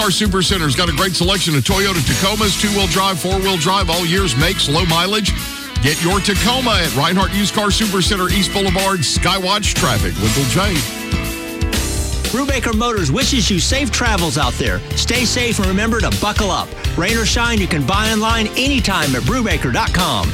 Our Super Center's got a great selection of Toyota Tacomas, two-wheel drive, four-wheel drive, all years, makes, low mileage. Get your Tacoma at Reinhardt Used Car Super Center, East Boulevard, Skywatch Traffic. Wendell J. Brubaker Motors wishes you safe travels out there. Stay safe and remember to buckle up. Rain or shine, you can buy online anytime at Brubaker.com.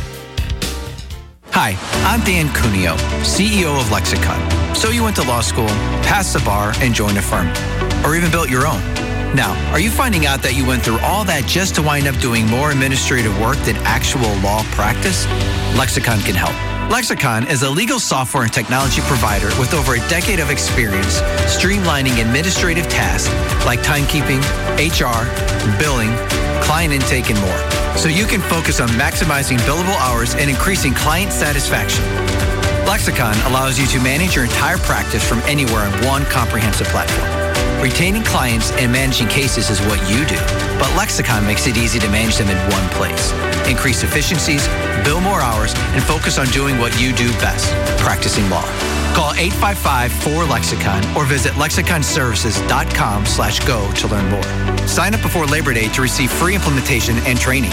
Hi, I'm Dan Cuneo, CEO of Lexicon. So you went to law school, passed the bar, and joined a firm. Or even built your own. Now, are you finding out that you went through all that just to wind up doing more administrative work than actual law practice? Lexicon can help. Lexicon is a legal software and technology provider with over a decade of experience streamlining administrative tasks like timekeeping, HR, billing, client intake, and more, so you can focus on maximizing billable hours and increasing client satisfaction. Lexicon allows you to manage your entire practice from anywhere on one comprehensive platform. Retaining clients and managing cases is what you do, but Lexicon makes it easy to manage them in one place. Increase efficiencies, bill more hours, and focus on doing what you do best, practicing law. Call 855-4-LEXICON or visit lexiconservices.com/go to learn more. Sign up before Labor Day to receive free implementation and training.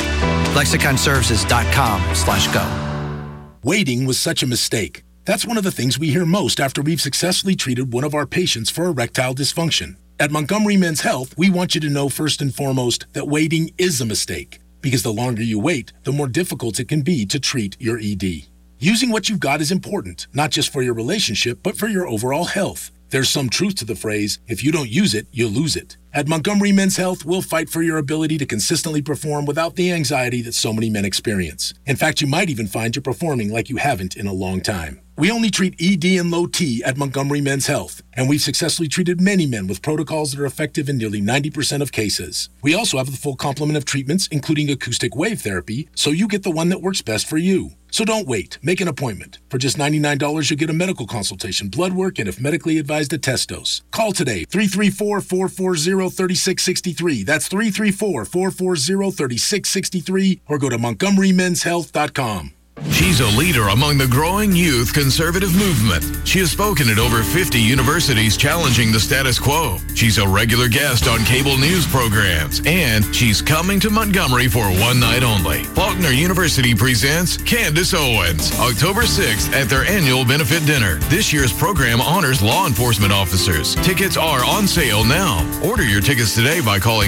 lexiconservices.com/go. Waiting was such a mistake. That's one of the things we hear most after we've successfully treated one of our patients for erectile dysfunction. At Montgomery Men's Health, we want you to know first and foremost that waiting is a mistake, because the longer you wait, the more difficult it can be to treat your ED. Using what you've got is important, not just for your relationship, but for your overall health. There's some truth to the phrase, if you don't use it, you'll lose it. At Montgomery Men's Health, we'll fight for your ability to consistently perform without the anxiety that so many men experience. In fact, you might even find you're performing like you haven't in a long time. We only treat ED and low T at Montgomery Men's Health, and we've successfully treated many men with protocols that are effective in nearly 90% of cases. We also have the full complement of treatments, including acoustic wave therapy, so you get the one that works best for you. So don't wait. Make an appointment. For just $99, you'll get a medical consultation, blood work, and if medically advised, a test dose. Call today, 334-440-3663. That's 334-440-3663, or go to montgomerymenshealth.com. She's a leader among the growing youth conservative movement. She has spoken at over 50 universities challenging the status quo. She's a regular guest on cable news programs, and she's coming to Montgomery for one night only. Faulkner University presents Candace Owens, October 6th at their annual benefit dinner. This year's program honors law enforcement officers. Tickets are on sale now. Order your tickets today by calling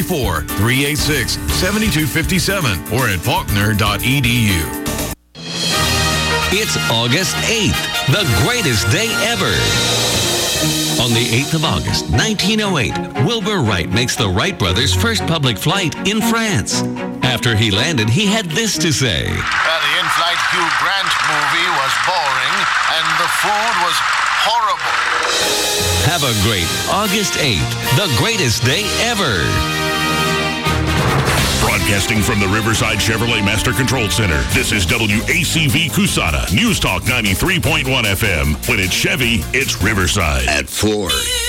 334-386-7257 or at faulkner.edu. It's August 8th, the greatest day ever. On the 8th of August, 1908, Wilbur Wright makes the Wright brothers' first public flight in France. After he landed, he had this to say. The in-flight Hugh Grant movie was boring, and the food was horrible. Have a great August 8th, the greatest day ever. Broadcasting from the Riverside Chevrolet Master Control Center, this is WACV Cusana, News Talk 93.1 FM. When it's Chevy, it's Riverside. At 4.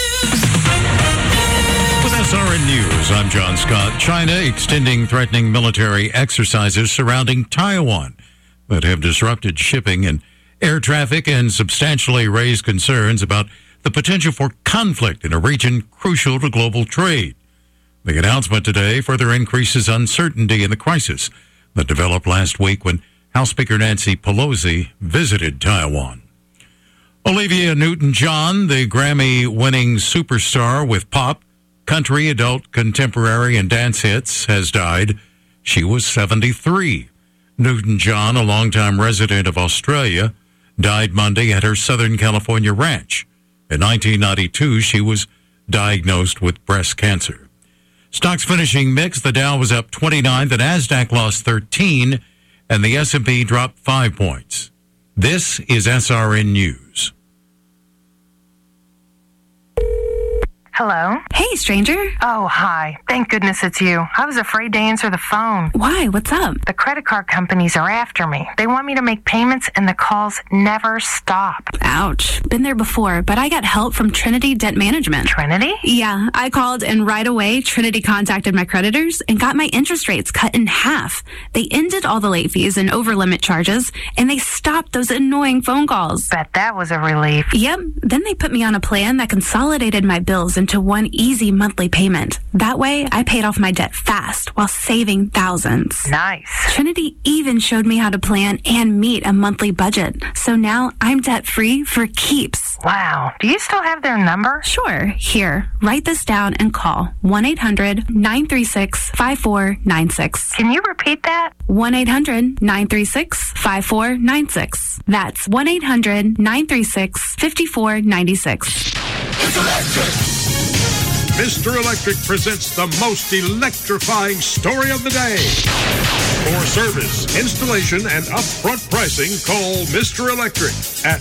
With SRN News, I'm John Scott. China extending threatening military exercises surrounding Taiwan that have disrupted shipping and air traffic and substantially raised concerns about the potential for conflict in a region crucial to global trade. The announcement today further increases uncertainty in the crisis that developed last week when House Speaker Nancy Pelosi visited Taiwan. Olivia Newton-John, the Grammy-winning superstar with pop, country, adult, contemporary, and dance hits, has died. She was 73. Newton-John, a longtime resident of Australia, died Monday at her Southern California ranch. In 1992, she was diagnosed with breast cancer. Stocks finishing mixed. The Dow was up 29, the Nasdaq lost 13, and the S&P dropped 5 points. This is SRN News. Hello? Hey, stranger. Oh, hi. Thank goodness it's you. I was afraid to answer the phone. Why? What's up? The credit card companies are after me. They want me to make payments, and the calls never stop. Ouch. Been there before, but I got help from Trinity Debt Management. Trinity? Yeah, I called, and right away, Trinity contacted my creditors and got my interest rates cut in half. They ended all the late fees and over-limit charges, and they stopped those annoying phone calls. Bet that was a relief. Yep. Then they put me on a plan that consolidated my bills into one easy monthly payment. That way, I paid off my debt fast while saving thousands. Nice. Trinity even showed me how to plan and meet a monthly budget. So now I'm debt-free for keeps. Wow. Do you still have their number? Sure. Here, write this down and call 1-800-936-5496. Can you repeat that? 1-800-936-5496. That's 1-800-936-5496. It's electric! Mr. Electric presents the most electrifying story of the day. For service, installation, and upfront pricing, call Mr. Electric at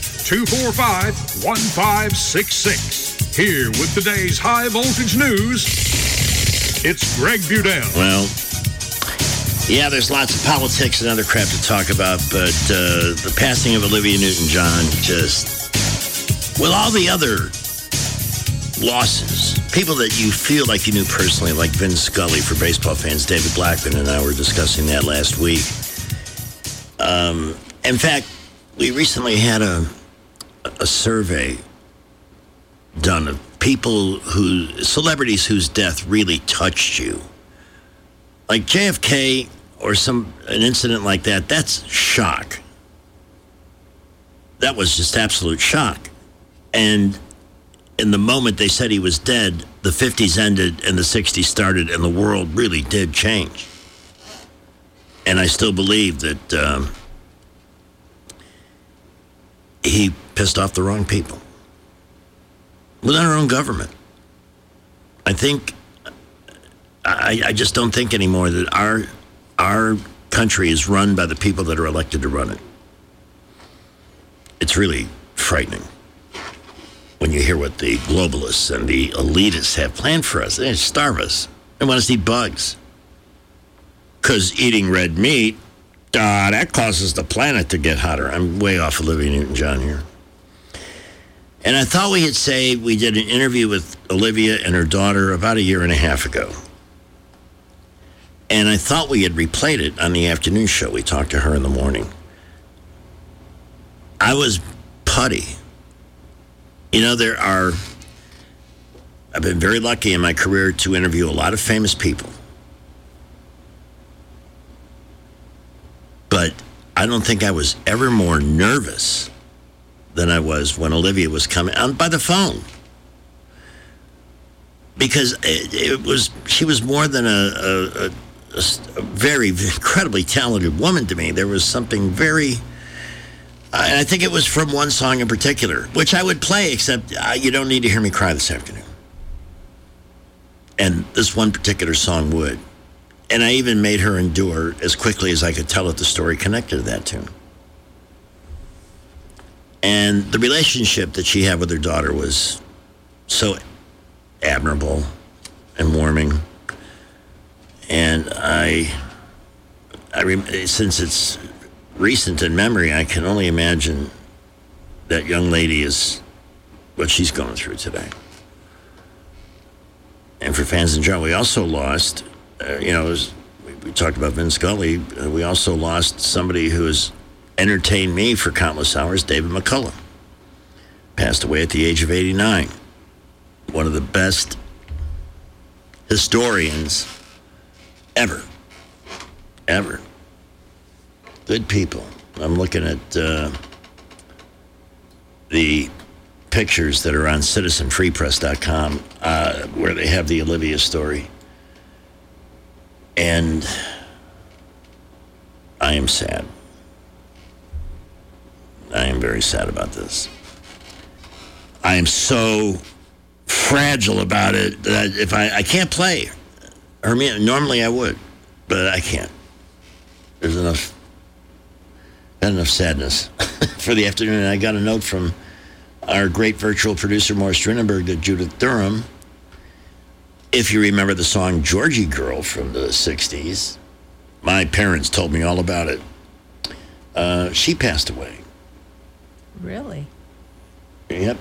245-1566. Here with today's high voltage news, it's Greg Budell. Well, yeah, there's lots of politics and other crap to talk about, but the passing of Olivia Newton-John just, with all the other losses, people that you feel like you knew personally, like Vin Scully for baseball fans, David Blackman and I were discussing that last week. In fact, we recently had a survey done of celebrities whose death really touched you. Like JFK or an incident like that, that's shock. That was just absolute shock. And in the moment they said he was dead, the 50s ended and the 60s started, and the world really did change. And I still believe that he pissed off the wrong people within our own government. I think, I just don't think anymore that our country is run by the people that are elected to run it. It's really frightening when you hear what the globalists and the elitists have planned for us. They starve us. They want us to eat bugs. Because eating red meat, that causes the planet to get hotter. I'm way off Olivia Newton-John here. And I thought we did an interview with Olivia and her daughter about a year and a half ago. And I thought we had replayed it on the afternoon show. We talked to her in the morning. I was putty. You know, I've been very lucky in my career to interview a lot of famous people. But I don't think I was ever more nervous than I was when Olivia was coming on by the phone. Because she was more than a very incredibly talented woman to me. There was something very... And I think it was from one song in particular, which I would play, except you don't need to hear me cry this afternoon. And this one particular song would. And I even made her endure as quickly as I could tell it the story connected to that tune. And the relationship that she had with her daughter was so admirable and warming. And since it's recent in memory, I can only imagine that young lady is what she's going through today. And for fans in general, we also lost, we talked about Vin Scully, we also lost somebody who has entertained me for countless hours, David McCullough. Passed away at the age of 89. One of the best historians ever. Good people. I'm looking at the pictures that are on citizenfreepress.com where they have the Olivia story. And I am sad. I am very sad about this. I am so fragile about it that if I can't play her, normally I would, but I can't. There's enough sadness for the afternoon. And I got a note from our great virtual producer, Morris Drinenberg, to Judith Durham. If you remember the song Georgie Girl from the 60s, my parents told me all about it. She passed away. Really? Yep.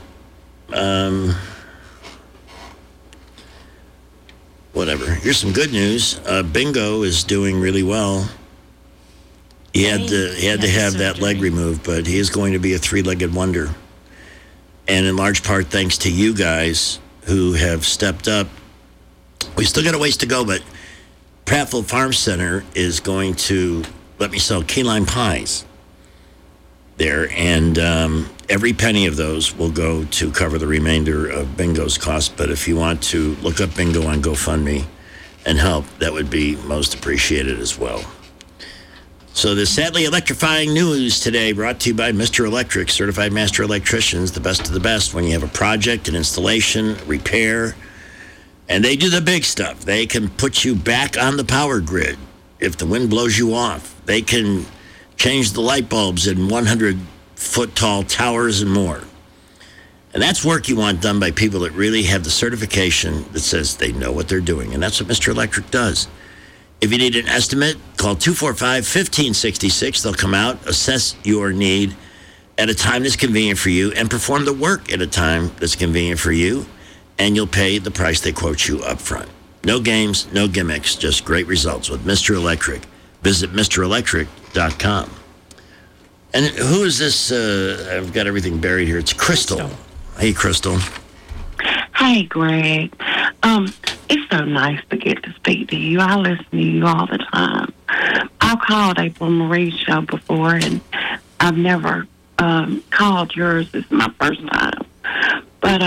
Whatever. Here's some good news. Bingo is doing really well. He had to have that leg removed, but he is going to be a three-legged wonder. And in large part thanks to you guys who have stepped up. We still got a ways to go, but Prattville Farm Center is going to let me sell key lime pies there, and every penny of those will go to cover the remainder of Bingo's cost. But if you want to look up Bingo on GoFundMe and help, that would be most appreciated as well. So the sadly electrifying news today brought to you by Mr. Electric, certified master electricians, the best of the best when you have a project, an installation, repair, and they do the big stuff. They can put you back on the power grid if the wind blows you off. They can change the light bulbs in 100-foot-tall towers and more. And that's work you want done by people that really have the certification that says they know what they're doing. And that's what Mr. Electric does. If you need an estimate, call 245-1566. They'll come out, assess your need at a time that's convenient for you, and perform the work at a time that's convenient for you, and you'll pay the price they quote you up front. No games, no gimmicks, just great results with Mr. Electric. Visit MrElectric.com. And who is this? I've got everything buried here. It's Crystal. Hey, Crystal. Hey, Greg. It's so nice to get to speak to you. I listen to you all the time. I've called April Marie's show before, and I've never called yours. This is my first time. But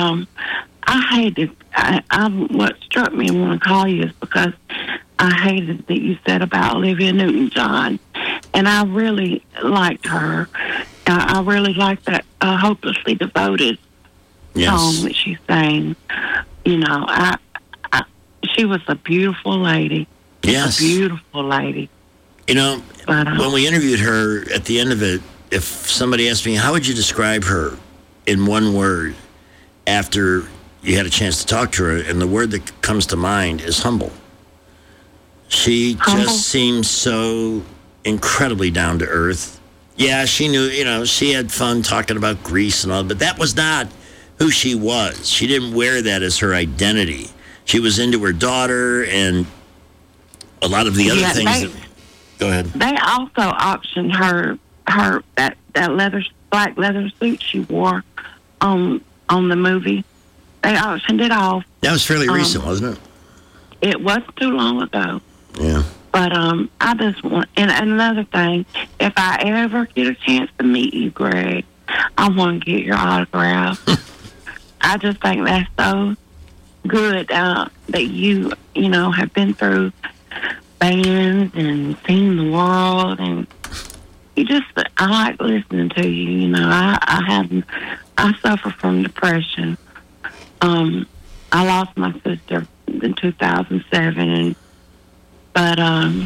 what struck me and want to call you is because I hated that you said about Olivia Newton-John, and I really liked her. I really liked that Hopelessly Devoted song that she sang. You know, she was a beautiful lady. Yes. A beautiful lady. You know, when we interviewed her, at the end of it, if somebody asked me, how would you describe her in one word after you had a chance to talk to her, and the word that comes to mind is humble. She just seems so incredibly down to earth. Yeah, she knew, she had fun talking about Greece and all, but that was not who she was. She didn't wear that as her identity. She was into her daughter and a lot of the other things. Go ahead. They also auctioned her that black leather suit she wore on the movie. They auctioned it off. That was fairly recent, wasn't it? It wasn't too long ago. Yeah. But I just want, and another thing, if I ever get a chance to meet you, Greg, I want to get your autograph. I just think that's so good that you have been through bands and seen the world, and I like listening to you. I suffer from depression. I lost my sister in 2007, but I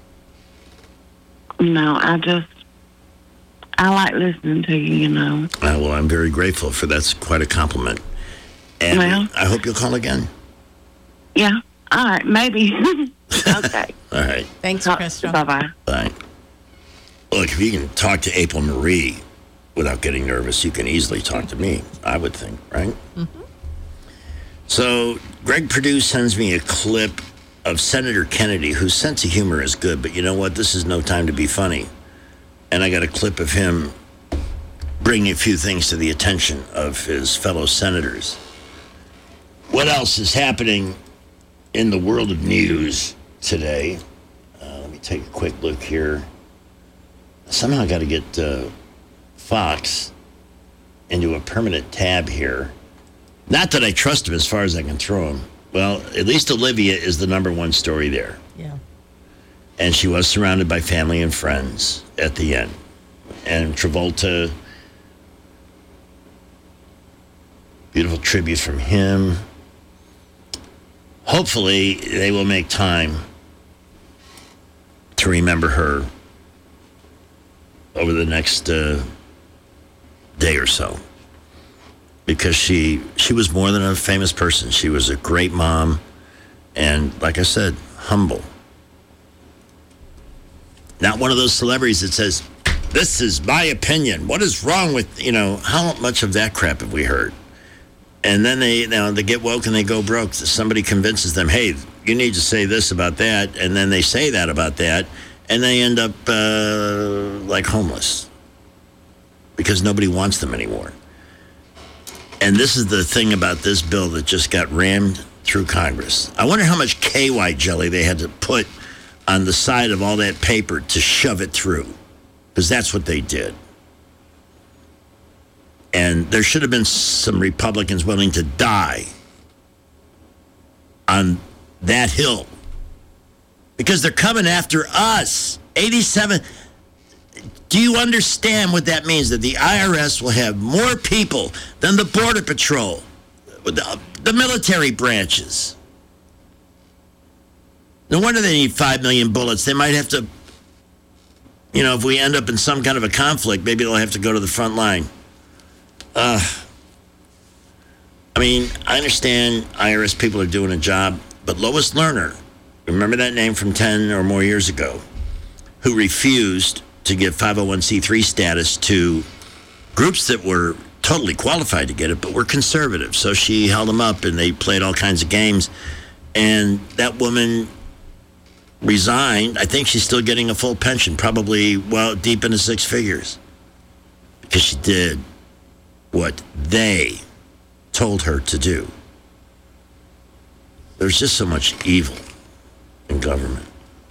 like listening to you. Well, I'm very grateful for that's quite a compliment, and I hope you'll call again. Yeah. All right. Maybe. Okay. All right. Thanks, Crystal. Bye-bye. Bye. Look, if you can talk to April Marie without getting nervous, you can easily talk to me, I would think, right? Mm-hmm. So Greg Perdue sends me a clip of Senator Kennedy, whose sense of humor is good, but you know what? This is no time to be funny. And I got a clip of him bringing a few things to the attention of his fellow senators. What else is happening in the world of news today? Let me take a quick look here. Somehow I got to get Fox into a permanent tab here. Not that I trust him as far as I can throw him. Well, at least Olivia is the number one story there. Yeah. And she was surrounded by family and friends at the end. And Travolta, beautiful tribute from him. Hopefully, they will make time to remember her over the next day or so. Because she was more than a famous person. She was a great mom. And like I said, humble. Not one of those celebrities that says, this is my opinion. What is wrong with, how much of that crap have we heard? And then they get woke and they go broke. Somebody convinces them, hey, you need to say this about that. And then they say that about that. And they end up like homeless. Because nobody wants them anymore. And this is the thing about this bill that just got rammed through Congress. I wonder how much KY jelly they had to put on the side of all that paper to shove it through, because that's what they did. And there should have been some Republicans willing to die on that hill, because they're coming after us. 87. Do you understand what that means? That the IRS will have more people than the Border Patrol, the military branches. No wonder they need 5 million bullets. They might have to, if we end up in some kind of a conflict, maybe they'll have to go to the front line. I understand IRS people are doing a job, but Lois Lerner, remember that name from 10 or more years ago, who refused to give 501c3 status to groups that were totally qualified to get it, but were conservative. So she held them up, and they played all kinds of games. And that woman resigned. I think she's still getting a full pension, probably deep into six figures, because she did what they told her to do. There's just so much evil in government.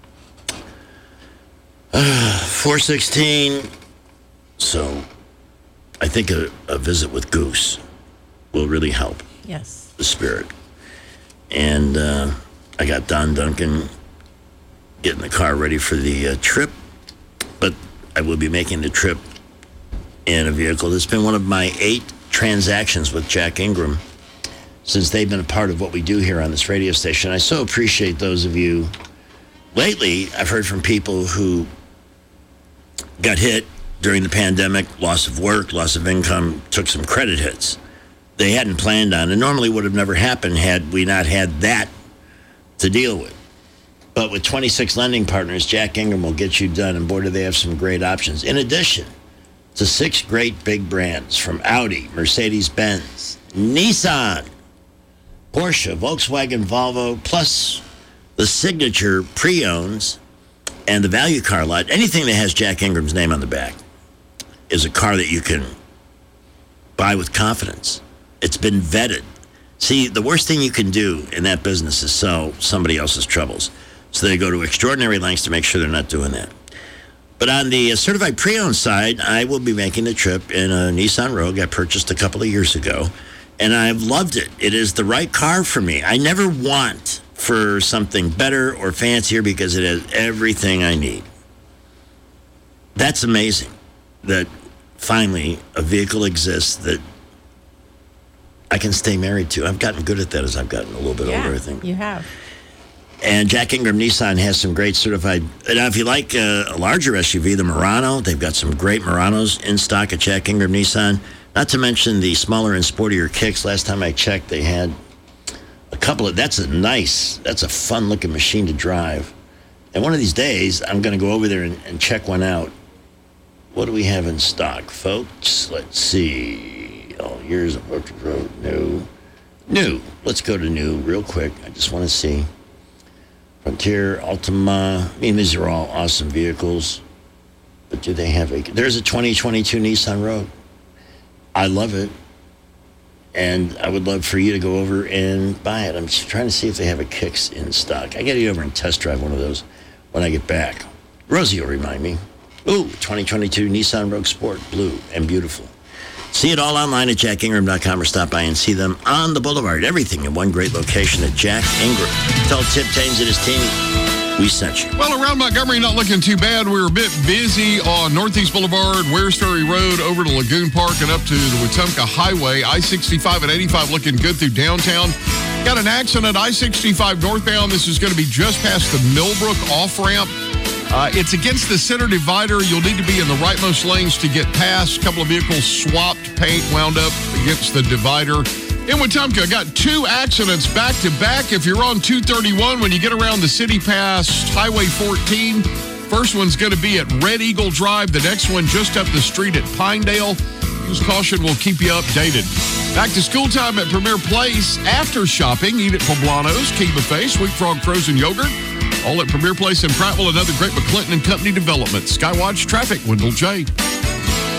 416. So I think a visit with Goose will really help. Yes. The spirit. And I got Don Duncan getting the car ready for the trip. But I will be making the trip in a vehicle that's been one of my 8 transactions with Jack Ingram since they've been a part of what we do here on this radio station. I so appreciate those of you. Lately, I've heard from people who got hit during the pandemic, loss of work, loss of income, took some credit hits they hadn't planned on, and normally would have never happened had we not had that to deal with. But with 26 lending partners, Jack Ingram will get you done, and boy, do they have some great options. In addition to 6 great big brands from Audi, Mercedes-Benz, Nissan, Porsche, Volkswagen, Volvo, plus the signature pre-owns and the value car lot. Anything that has Jack Ingram's name on the back is a car that you can buy with confidence. It's been vetted. See, the worst thing you can do in that business is sell somebody else's troubles. So they go to extraordinary lengths to make sure they're not doing that. But on the certified pre-owned side, I will be making the trip in a Nissan Rogue I purchased a couple of years ago, and I've loved it. It is the right car for me. I never want for something better or fancier because it has everything I need. That's amazing that finally a vehicle exists that I can stay married to. I've gotten good at that as I've gotten a little bit older, I think. You have. And Jack Ingram Nissan has some great certified. Now, if you like a larger SUV, the Murano, they've got some great Muranos in stock at Jack Ingram Nissan. Not to mention the smaller and sportier Kicks. Last time I checked, they had a couple of. That's a fun looking machine to drive. And one of these days, I'm going to go over there and check one out. What do we have in stock, folks? Let's see. Oh, here's a road. New. Let's go to new real quick. I just want to see. Frontier, Altima. These are all awesome vehicles. But do they have there's a 2022 Nissan Rogue. I love it. And I would love for you to go over and buy it. I'm just trying to see if they have a Kicks in stock. I got to get over and test drive one of those when I get back. Rosie will remind me. Ooh, 2022 Nissan Rogue Sport, blue and beautiful. See it all online at jackingram.com or stop by and see them on the boulevard. Everything in one great location at Jack Ingram. Tell Tip Tames and his team we sent you. Well, around Montgomery, not looking too bad. We were a bit busy on Northeast Boulevard, Wares Ferry Road, over to Lagoon Park and up to the Wetumpka Highway. I-65 and 85 looking good through downtown. Got an accident at I-65 northbound. This is going to be just past the Millbrook off-ramp. It's against the center divider. You'll need to be in the rightmost lanes to get past. A couple of vehicles swapped, paint wound up against the divider. In Wetumpka, got 2 accidents back-to-back. If you're on 231, when you get around the city past Highway 14, first one's going to be at Red Eagle Drive. The next one just up the street at Pinedale. Use caution, will keep you updated. Back to school time at Premier Place. After shopping, eat at Poblano's, King Buffet, Sweet Frog Frozen Yogurt. All at Premier Place in Prattville. Another great McClinton and Company development. Skywatch Traffic, Wendell J.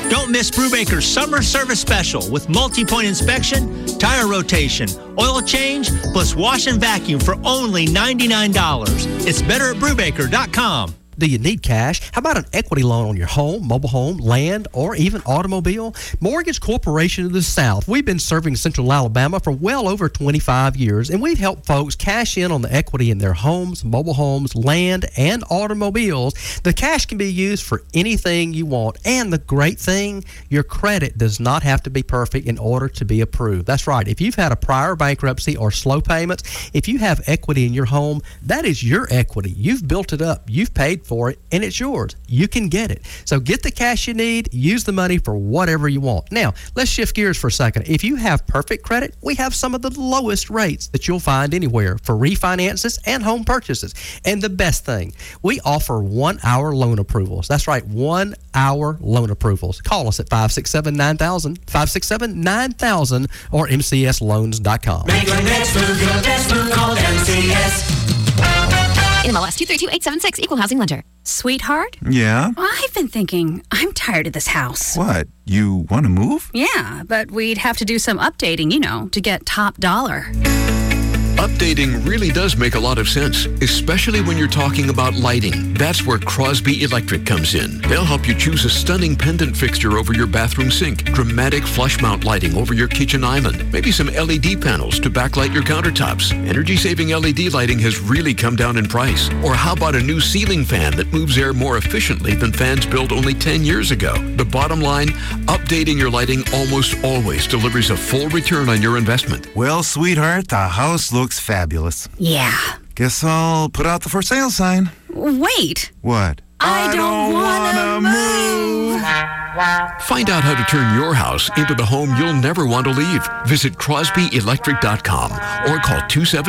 Don't miss Brubaker's summer service special with multi-point inspection, tire rotation, oil change, plus wash and vacuum for only $99. It's better at Brubaker.com. Do you need cash? How about an equity loan on your home, mobile home, land, or even automobile? Mortgage Corporation of the South. We've been serving Central Alabama for well over 25 years, and we've helped folks cash in on the equity in their homes, mobile homes, land, and automobiles. The cash can be used for anything you want, and the great thing, your credit does not have to be perfect in order to be approved. That's right. If you've had a prior bankruptcy or slow payments, if you have equity in your home, that is your equity. You've built it up. You've paid for it, and it's yours. You can get it. So get the cash you need, use the money for whatever you want. Now, let's shift gears for a second. If you have perfect credit, we have some of the lowest rates that you'll find anywhere for refinances and home purchases. And the best thing, we offer 1-hour loan approvals. That's right, 1-hour loan approvals. Call us at 567-9000, 567-9000, or mcsloans.com. Make your next move your best move. Call MCS. NMLS 232876, Equal Housing Lender. Sweetheart? Yeah? I've been thinking, I'm tired of this house. What? You want to move? Yeah, but we'd have to do some updating, to get top dollar. Updating really does make a lot of sense, especially when you're talking about lighting. That's where Crosby Electric comes in. They'll help you choose a stunning pendant fixture over your bathroom sink, dramatic flush mount lighting over your kitchen island, maybe some LED panels to backlight your countertops. Energy-saving LED lighting has really come down in price. Or how about a new ceiling fan that moves air more efficiently than fans built only 10 years ago? The bottom line, updating your lighting almost always delivers a full return on your investment. Well, sweetheart, the house looks fabulous. Yeah. Guess I'll put out the for sale sign. Wait. What? I don't want to move. Find out how to turn your house into the home you'll never want to leave. Visit crosbyelectric.com or call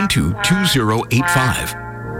272-2085.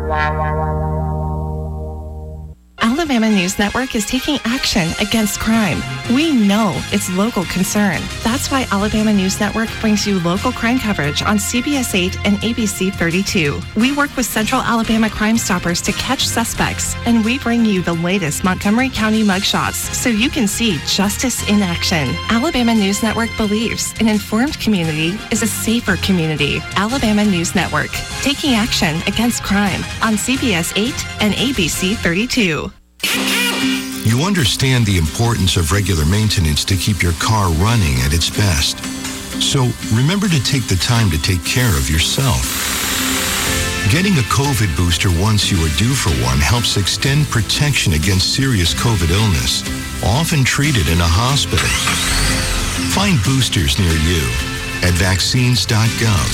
Alabama News Network is taking action against crime. We know it's local concern. That's why Alabama News Network brings you local crime coverage on CBS 8 and ABC 32. We work with Central Alabama Crime Stoppers to catch suspects, and we bring you the latest Montgomery County mugshots so you can see justice in action. Alabama News Network believes an informed community is a safer community. Alabama News Network, taking action against crime on CBS 8 and ABC 32. You understand the importance of regular maintenance to keep your car running at its best. So remember to take the time to take care of yourself. Getting a COVID booster once you are due for one helps extend protection against serious COVID illness, often treated in a hospital. Find boosters near you at vaccines.gov.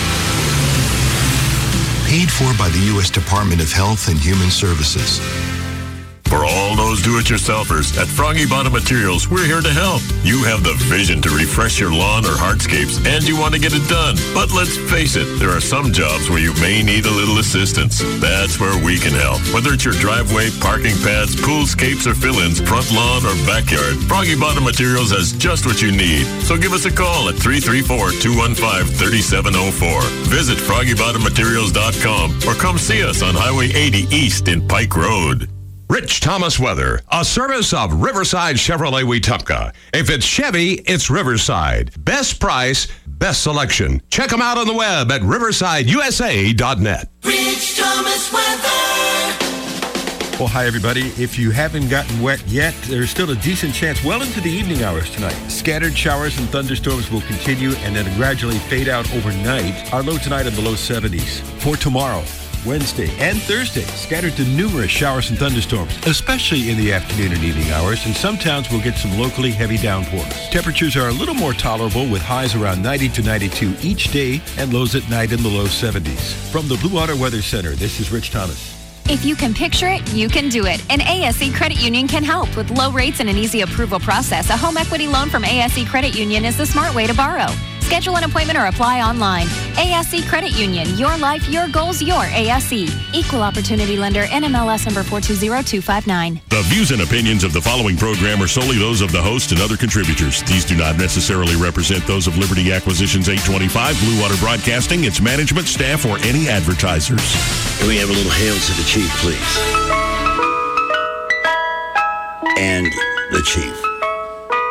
Paid for by the U.S. Department of Health and Human Services. For all those do-it-yourselfers, at Froggy Bottom Materials, we're here to help. You have the vision to refresh your lawn or hardscapes, and you want to get it done. But let's face it, there are some jobs where you may need a little assistance. That's where we can help. Whether it's your driveway, parking pads, poolscapes, or fill-ins, front lawn, or backyard, Froggy Bottom Materials has just what you need. So give us a call at 334-215-3704. Visit FroggyBottomMaterials.com or come see us on Highway 80 East in Pike Road. Rich Thomas Weather, a service of Riverside Chevrolet Wetumpka. If it's Chevy, it's Riverside. Best price, best selection. Check them out on the web at riversideusa.net. Rich Thomas Weather. Well, hi, everybody. If you haven't gotten wet yet, there's still a decent chance well into the evening hours tonight. Scattered showers and thunderstorms will continue and then gradually fade out overnight. Our low tonight in the low 70s. For tomorrow, Wednesday and Thursday, scattered to numerous showers and thunderstorms, especially in the afternoon and evening hours, and some towns will get some locally heavy downpours. Temperatures are a little more tolerable with highs around 90 to 92 each day and lows at night in the low 70s. From the Blue Water Weather Center, this is Rich Thomas. If you can picture it, you can do it. And ASE Credit Union can help. With low rates and an easy approval process, a home equity loan from ASE Credit Union is the smart way to borrow. Schedule an appointment or apply online. ASE Credit Union. Your life, your goals, your ASE. Equal Opportunity Lender. NMLS number 420259. The views and opinions of the following program are solely those of the host and other contributors. These do not necessarily represent those of Liberty Acquisitions 825, Blue Water Broadcasting, its management, staff, or any advertisers. Can we have a little hail to the chief, please? And the chief.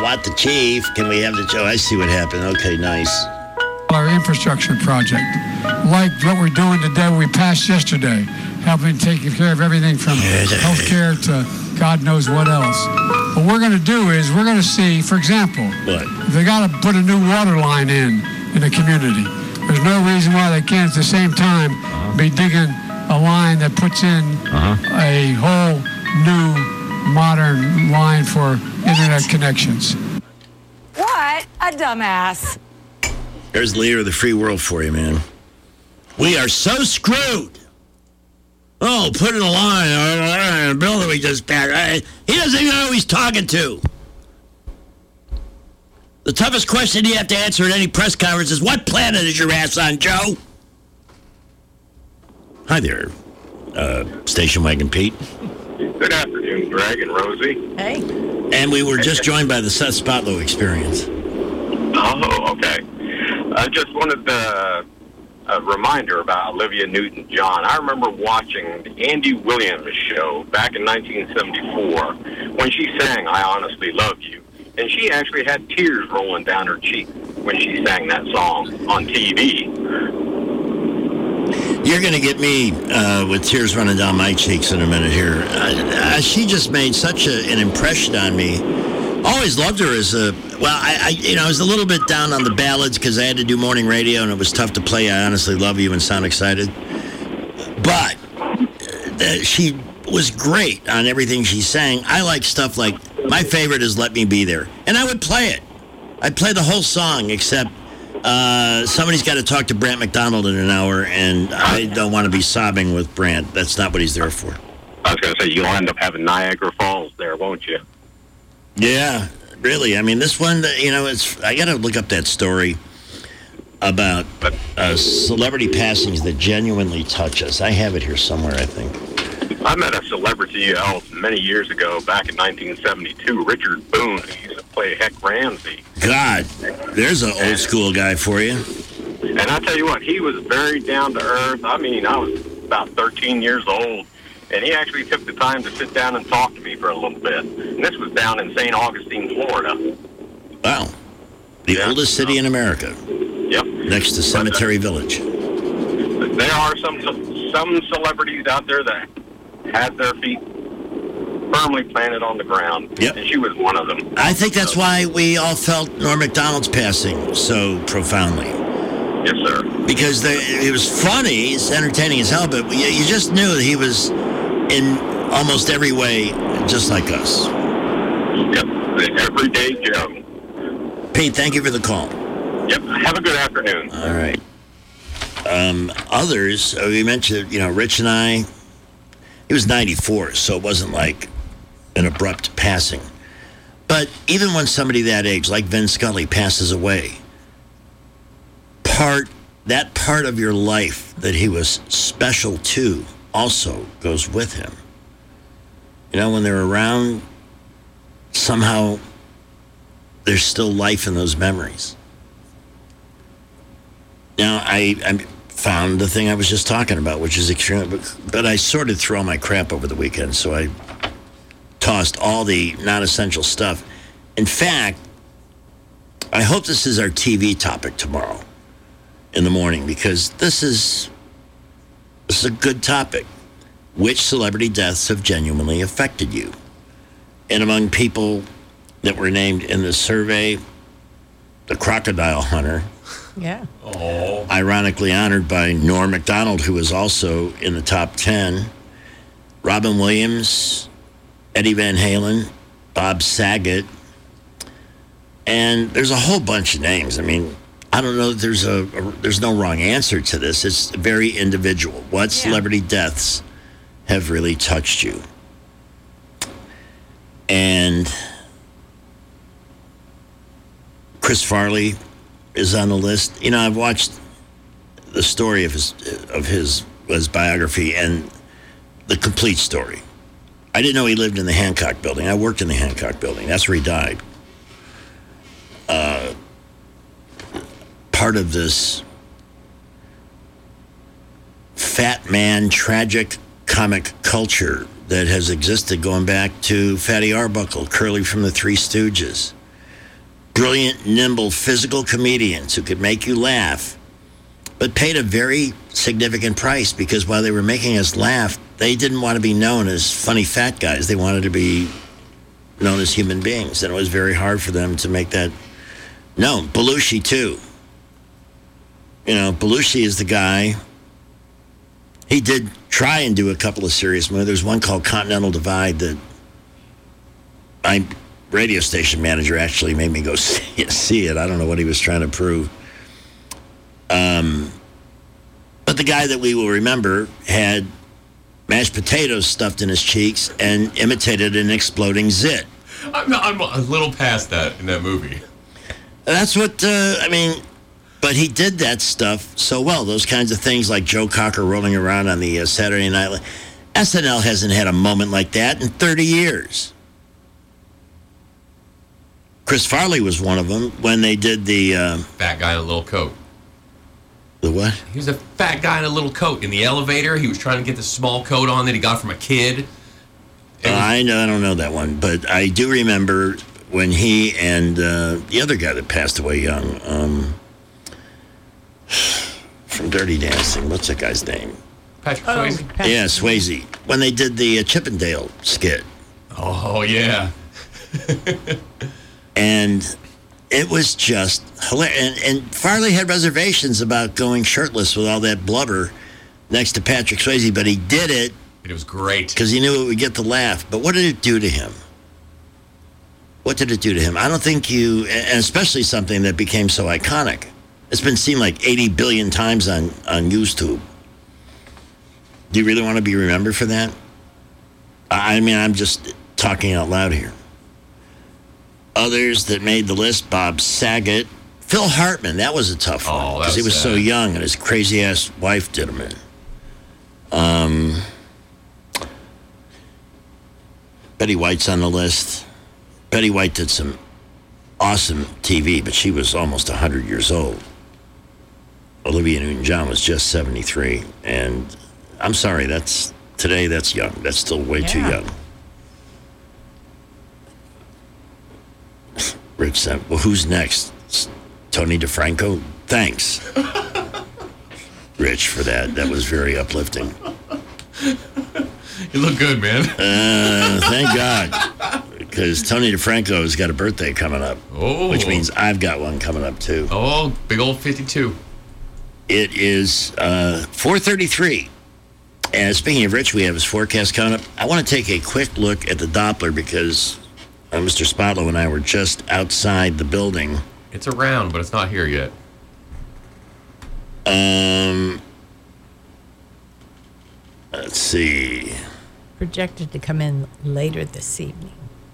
want the chief. Can we have the chief? I see what happened. Okay, nice. Our infrastructure project, like what we're doing today, we passed yesterday, helping taking care of everything from health care to God knows what else. What we're going to do is we're going to see, for example, they got to put a new water line in the community. There's no reason why they can't at the same time be digging a line that puts in a whole new modern line for internet connections. What a dumbass. There's the leader of the free world for you, man. We are so screwed. Oh, put in a line on a bill that we just passed. He doesn't even know who he's talking to. The toughest question you have to answer at any press conference is, what planet is your ass on, Joe? Hi there, Station Wagon Pete. Good afternoon, Greg and Rosie. Hey. And we were just joined by the Seth Spotlow Experience. Oh, okay. I just wanted a reminder about Olivia Newton-John. I remember watching the Andy Williams show back in 1974 when she sang I Honestly Love You. And she actually had tears rolling down her cheek when she sang that song on TV. You're going to get me with tears running down my cheeks in a minute here. She just made such an impression on me. Always loved her as a... Well, I was a little bit down on the ballads because I had to do morning radio and it was tough to play I Honestly Love You and sound excited. But she was great on everything she sang. I like stuff like... My favorite is Let Me Be There. And I would play it. I'd play the whole song except... somebody's got to talk to Brant McDonald in an hour, and I don't want to be sobbing with Brant. That's not what he's there for. I was going to say, you'll end up having Niagara Falls there, won't you? Yeah, really. I mean, this one, I got to look up that story about celebrity passings that genuinely touch us. I have it here somewhere, I think. I met a celebrity else many years ago, back in 1972, Richard Boone, who used to play Heck Ramsey. God, there's an old school guy for you. And I tell you what, he was very down to earth. I mean, I was about 13 years old, and he actually took the time to sit down and talk to me for a little bit. And this was down in St. Augustine, Florida. Wow. The oldest city in America. Yep. Next to Cemetery Village. There are some celebrities out there that had their feet firmly planted on the ground. Yep. And she was one of them. I think that's why we all felt Norm Macdonald's passing so profoundly. Yes, sir. Because it was funny, it's entertaining as hell, but you just knew that he was in almost every way just like us. Yep, the everyday Joe. Pete, thank you for the call. Yep, have a good afternoon. All right. Others, we mentioned, Rich and I, he was 94, so it wasn't like an abrupt passing. But even when somebody that age, like Vin Scully, passes away, that part of your life that he was special to also goes with him. When they're around, somehow there's still life in those memories. Now, I found the thing I was just talking about, which is extremely... But I sorted through all my crap over the weekend, so I tossed all the non-essential stuff. In fact, I hope this is our TV topic tomorrow in the morning, because this is a good topic. Which celebrity deaths have genuinely affected you? And among people that were named in the survey, the crocodile hunter... Yeah. Oh. Ironically honored by Norm Macdonald, who was also in the top 10. Robin Williams, Eddie Van Halen, Bob Saget. And there's a whole bunch of names. I mean, I don't know. There's no wrong answer to this. It's very individual. What celebrity deaths have really touched you? And Chris Farley is on the list. I've watched the story of his biography and the complete story. I didn't know he lived in the Hancock Building. I worked in the Hancock Building. That's where he died. Part of this fat man tragic comic culture that has existed going back to Fatty Arbuckle, Curly from the Three Stooges. brilliant, nimble, physical comedians who could make you laugh, but paid a very significant price because while they were making us laugh, they didn't want to be known as funny fat guys. They wanted to be known as human beings, and it was very hard for them to make that known. Belushi, too. You know, Belushi is the guy. He did try and do a couple of serious movies. There's one called Continental Divide that my radio station manager actually made me go see it. I don't know what he was trying to prove. But the guy that we will remember had mashed potatoes stuffed in his cheeks and imitated an exploding zit. I'm a little past that in that movie. That's what, but he did that stuff so well. Those kinds of things like Joe Cocker rolling around on the Saturday Night. SNL hasn't had a moment like that in 30 years. Chris Farley was one of them when they did the... fat guy in a little coat. The what? He was a fat guy in a little coat in the elevator. He was trying to get this small coat on that he got from a kid. I don't know that one, but I do remember when he and the other guy that passed away young from Dirty Dancing, what's that guy's name? Patrick Swayze? Yeah, Swayze. When they did the Chippendale skit. Oh, yeah. And it was just hilarious. And Farley had reservations about going shirtless with all that blubber next to Patrick Swayze, but he did it. It was great. Because he knew it would get the laugh. But what did it do to him? What did it do to him? I don't think and especially something that became so iconic. It's been seen like 80 billion times on YouTube. Do you really want to be remembered for that? I'm just talking out loud here. Others that made the list, Bob Saget. Phil Hartman, that was a tough one. Because he was so young and his crazy-ass wife did him in. Betty White's on the list. Betty White did some awesome TV, but she was almost 100 years old. Olivia Newton-John was just 73. And I'm sorry, today that's young. That's still way too young. Rich said, well, who's next? Tony DeFranco? Thanks, Rich, for that. That was very uplifting. You look good, man. Thank God. Because Tony DeFranco's got a birthday coming up. Oh. Which means I've got one coming up, too. Oh, big old 52. It is 4:33. And speaking of Rich, we have his forecast coming up. I want to take a quick look at the Doppler because Mr. Spotlow and I were just outside the building. It's around, but it's not here yet. Let's see. Projected to come in later this evening.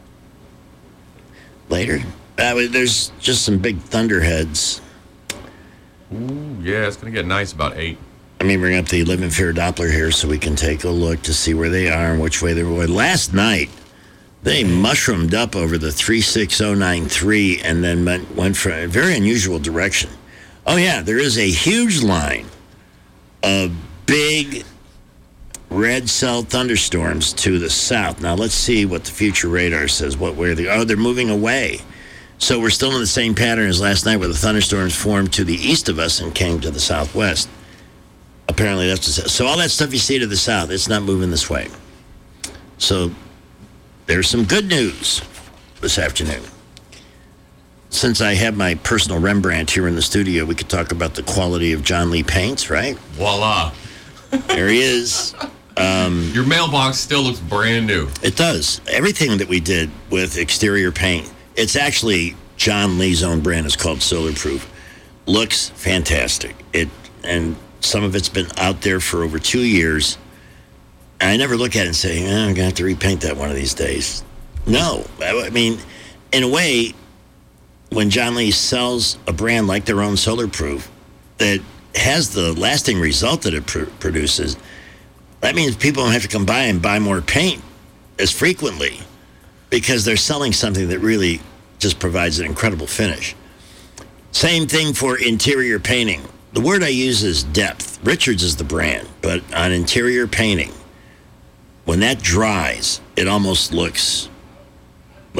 Later? There's just some big thunderheads. Ooh, yeah, it's going to get nice about 8. Let me bring up the Live in Fear Doppler here so we can take a look to see where they are and which way they were going. Last night, they mushroomed up over the 36093 and then went for a very unusual direction. Oh, yeah, there is a huge line of big red cell thunderstorms to the south. Now, let's see what the future radar says, where they are. Oh, they're moving away. So we're still in the same pattern as last night where the thunderstorms formed to the east of us and came to the southwest. Apparently, that's so all that stuff you see to the south, it's not moving this way. So there's some good news this afternoon. Since I have my personal Rembrandt here in the studio, we could talk about the quality of John Lee paints, right? Voila. There he is. Your mailbox still looks brand new. It does. Everything that we did with exterior paint, it's actually John Lee's own brand. It's called Solar Proof. Looks fantastic. And some of it's been out there for over 2 years. And I never look at it and say, I'm going to have to repaint that one of these days. No. I mean, in a way, when John Lee sells a brand like their own Solar Proof that has the lasting result that it produces, that means people don't have to come by and buy more paint as frequently because they're selling something that really just provides an incredible finish. Same thing for interior painting. The word I use is depth. Richards is the brand, but on interior painting, when that dries, it almost looks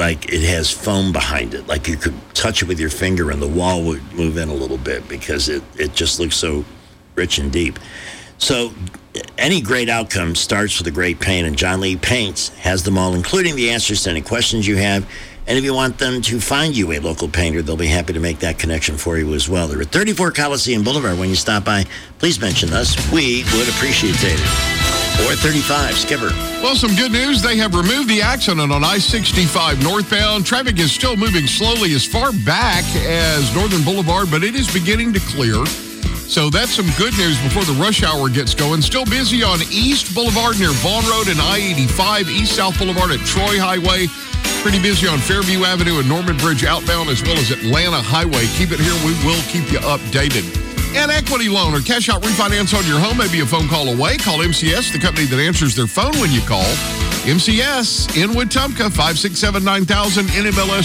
like it has foam behind it. Like you could touch it with your finger and the wall would move in a little bit because it just looks so rich and deep. So any great outcome starts with a great paint, and John Lee Paints has them all, including the answers to any questions you have. And if you want them to find you a local painter, they'll be happy to make that connection for you as well. They're at 34 Coliseum Boulevard. When you stop by, please mention us. We would appreciate it. 435, Skipper. Well, some good news. They have removed the accident on I-65 northbound. Traffic is still moving slowly as far back as Northern Boulevard, but it is beginning to clear. So that's some good news before the rush hour gets going. Still busy on East Boulevard near Vaughn Road and I-85, East-South Boulevard at Troy Highway. Pretty busy on Fairview Avenue and Norman Bridge outbound, as well as Atlanta Highway. Keep it here. We will keep you updated. An equity loan or cash out refinance on your home may be a phone call away. Call MCS, the company that answers their phone when you call. MCS in Wetumpka, 567-9000, NMLS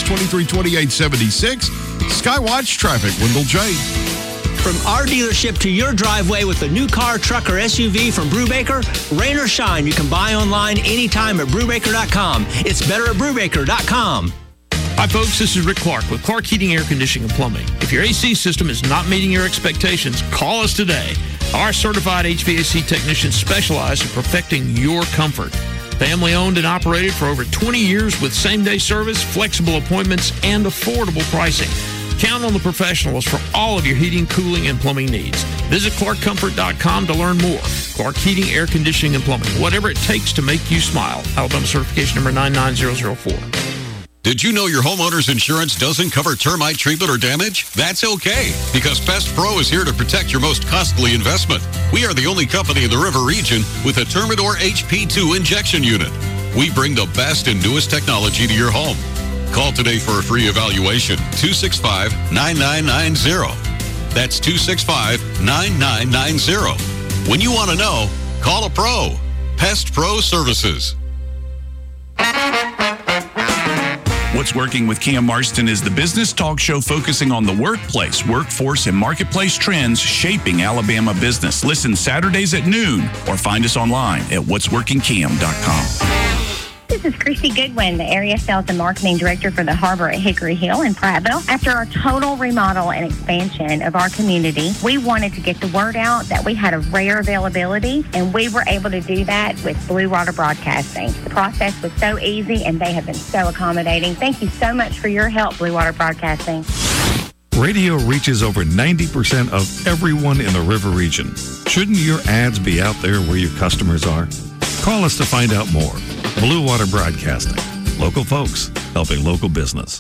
232876. Skywatch Traffic, Wendell J. From our dealership to your driveway with a new car, truck, or SUV from Brubaker, rain or shine, you can buy online anytime at Brubaker.com. It's better at Brubaker.com. Hi, folks. This is Rick Clark with Clark Heating, Air Conditioning, and Plumbing. If your AC system is not meeting your expectations, call us today. Our certified HVAC technicians specialize in perfecting your comfort. Family owned and operated for over 20 years with same-day service, flexible appointments, and affordable pricing. Count on the professionals for all of your heating, cooling, and plumbing needs. Visit ClarkComfort.com to learn more. Clark Heating, Air Conditioning, and Plumbing. Whatever it takes to make you smile. Alabama certification number 99004. Did you know your homeowner's insurance doesn't cover termite treatment or damage? That's okay, because Pest Pro is here to protect your most costly investment. We are the only company in the River region with a Termidor HP2 injection unit. We bring the best and newest technology to your home. Call today for a free evaluation, 265-9990. That's 265-9990. When you want to know, call a pro. Pest Pro Services. What's Working with Kia Marston is the business talk show focusing on the workplace, workforce, and marketplace trends shaping Alabama business. Listen Saturdays at noon or find us online at what'sworkingkia.com. This is Chrissy Goodwin, the Area Sales and Marketing Director for the Harbor at Hickory Hill in Prattville. After our total remodel and expansion of our community, we wanted to get the word out that we had a rare availability, and we were able to do that with Blue Water Broadcasting. The process was so easy, and they have been so accommodating. Thank you so much for your help, Blue Water Broadcasting. Radio reaches over 90% of everyone in the River region. Shouldn't your ads be out there where your customers are? Call us to find out more. Blue Water Broadcasting. Local folks helping local business.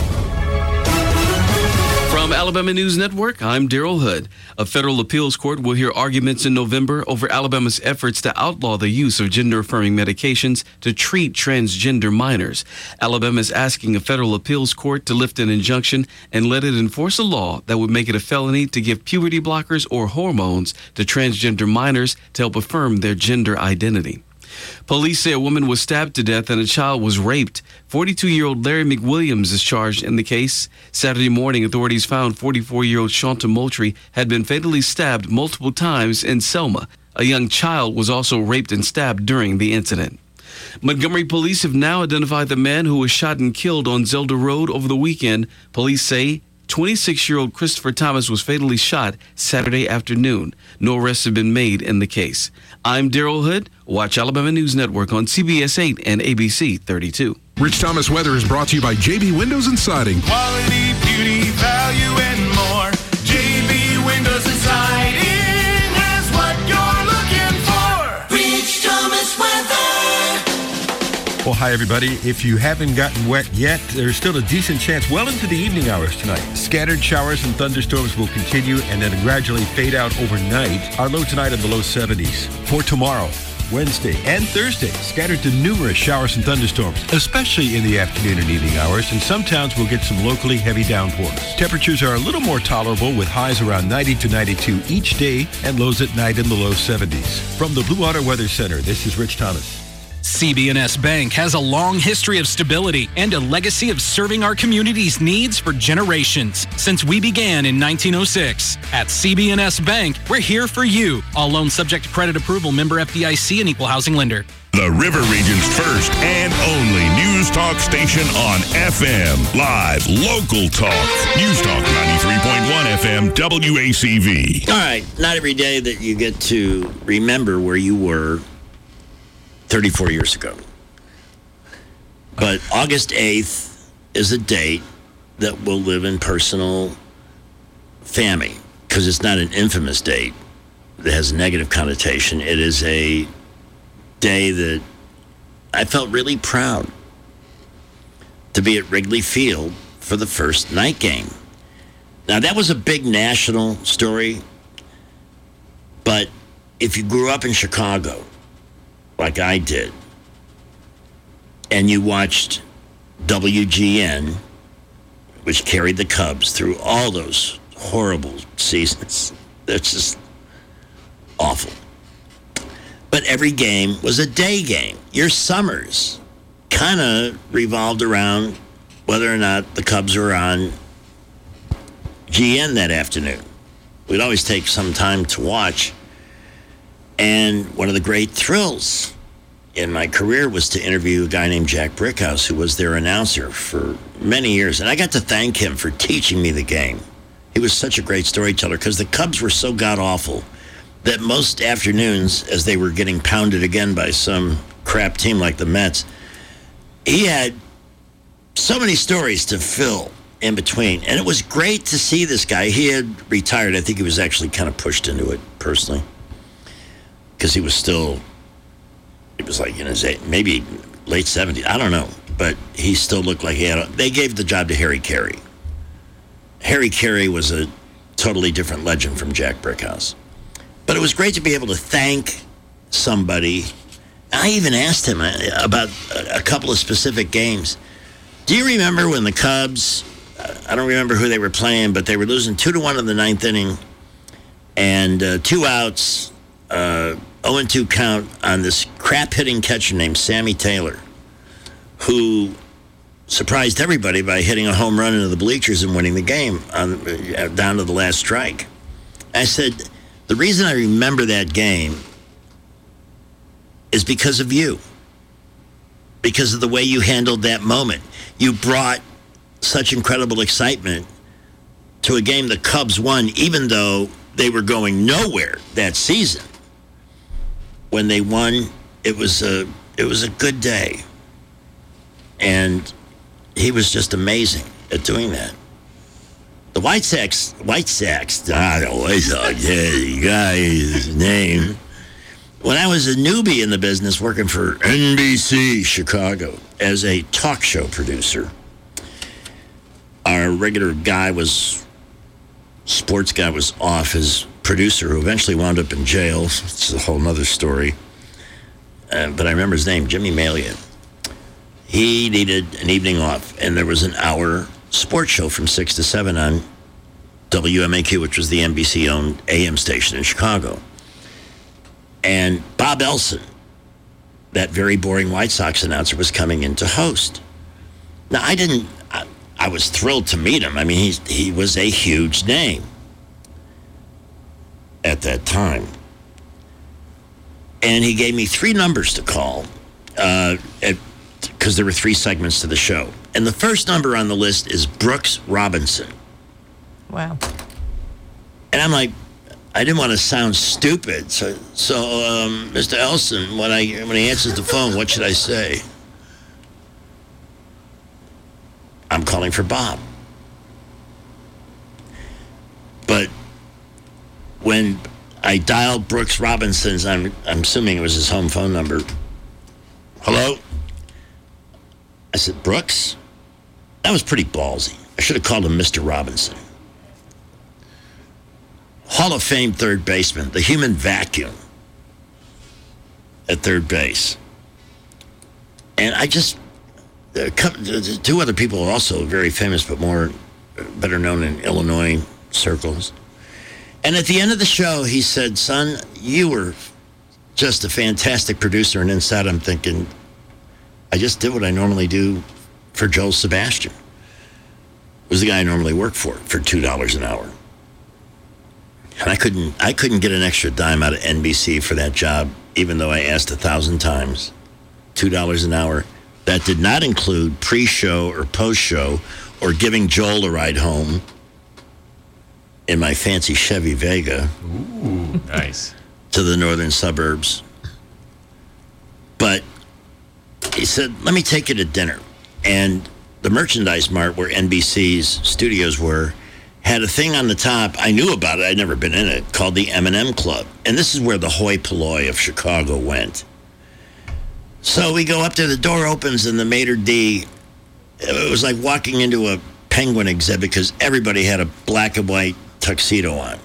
From Alabama News Network, I'm Daryl Hood. A federal appeals court will hear arguments in November over Alabama's efforts to outlaw the use of gender-affirming medications to treat transgender minors. Alabama is asking a federal appeals court to lift an injunction and let it enforce a law that would make it a felony to give puberty blockers or hormones to transgender minors to help affirm their gender identity. Police say a woman was stabbed to death and a child was raped. 42-year-old Larry McWilliams is charged in the case. Saturday morning, authorities found 44-year-old Shanta Moultrie had been fatally stabbed multiple times in Selma. A young child was also raped and stabbed during the incident. Montgomery police have now identified the man who was shot and killed on Zelda Road over the weekend. Police say 26-year-old Christopher Thomas was fatally shot Saturday afternoon. No arrests have been made in the case. I'm Daryl Hood. Watch Alabama News Network on CBS 8 and ABC 32. Rich Thomas Weather is brought to you by JB Windows and Siding. Quality, beauty, value, and more. JB Windows and Siding has what you're looking for. Rich Thomas Weather. Well, hi, everybody. If you haven't gotten wet yet, there's still a decent chance well into the evening hours tonight. Scattered showers and thunderstorms will continue and then gradually fade out overnight. Our low tonight in the low 70s. For tomorrow, Wednesday and Thursday, scattered to numerous showers and thunderstorms, especially in the afternoon and evening hours, and some towns will get some locally heavy downpours. Temperatures are a little more tolerable with highs around 90 to 92 each day and lows at night in the low 70s. From the Blue Water Weather Center, this is Rich Thomas. CB&S Bank has a long history of stability and a legacy of serving our community's needs for generations since we began in 1906. At CB&S Bank, we're here for you. All loans subject to credit approval, member FDIC and equal housing lender. The River Region's first and only news talk station on FM. Live, local talk. News Talk 93.1 FM, WACV. All right, not every day that you get to remember where you were 34 years ago. But August 8th is a date that will live in personal infamy because it's not an infamous date that has a negative connotation. It is a day that I felt really proud to be at Wrigley Field for the first night game. Now, that was a big national story, but if you grew up in Chicago, like I did, and you watched WGN, which carried the Cubs through all those horrible seasons, that's just awful. But every game was a day game. Your summers kind of revolved around whether or not the Cubs were on GN that afternoon. We'd always take some time to watch. And one of the great thrills in my career was to interview a guy named Jack Brickhouse, who was their announcer for many years. And I got to thank him for teaching me the game. He was such a great storyteller because the Cubs were so god-awful that most afternoons, as they were getting pounded again by some crap team like the Mets, he had so many stories to fill in between. And it was great to see this guy. He had retired. I think he was actually kind of pushed into it personally because he was still, it was like in his maybe late 70s. I don't know. But he still looked like he had they gave the job to Harry Carey. Harry Carey was a totally different legend from Jack Brickhouse. But it was great to be able to thank somebody. I even asked him about a couple of specific games. Do you remember when the Cubs, I don't remember who they were playing, but they were losing 2-1 in the ninth inning and 2 outs, 0-2 count on this crap-hitting catcher named Sammy Taylor, who surprised everybody by hitting a home run into the bleachers and winning the game down to the last strike. I said, the reason I remember that game is because of you, because of the way you handled that moment. You brought such incredible excitement to a game the Cubs won, even though they were going nowhere that season. When they won, it was a good day. And he was just amazing at doing that. The White Sox, I always thought, yeah, the guy's name. When I was a newbie in the business working for NBC Chicago as a talk show producer, our regular guy sports guy was off. His producer, who eventually wound up in jail, it's a whole other story. But I remember his name, Jimmy Malia. He needed an evening off, and there was an hour sports show from 6 to 7 on WMAQ, which was the NBC-owned AM station in Chicago. And Bob Elson, that very boring White Sox announcer, was coming in to host. Now, I was thrilled to meet him. I mean, he was a huge name at that time. And he gave me 3 numbers to call because there were 3 segments to the show. And the first number on the list is Brooks Robinson. Wow. And I'm like, I didn't want to sound stupid. So Mr. Elson, when he answers the phone, what should I say? I'm calling for Bob. But when I dialed Brooks Robinson's, I'm assuming it was his home phone number. Hello? I said, Brooks? That was pretty ballsy. I should have called him Mr. Robinson. Hall of Fame third baseman, the human vacuum at third base. And I just, 2 other people are also very famous, but better known in Illinois circles. And at the end of the show, he said, son, you were just a fantastic producer. And inside I'm thinking, I just did what I normally do for Joel Sebastian. It was the guy I normally work for $2 an hour. And I couldn't get an extra dime out of NBC for that job, even though I asked 1,000 times. $2 an hour. That did not include pre-show or post-show or giving Joel a ride home in my fancy Chevy Vega. Ooh, nice. To the northern suburbs. But he said, let me take you to dinner. And the Merchandise Mart, where NBC's studios were, had a thing on the top. I knew about it. I'd never been in it, called the M&M Club. And this is where the hoi polloi of Chicago went. So we go up there, the door opens, and the maitre d', it was like walking into a Penguin exhibit because everybody had a black and white tuxedo on.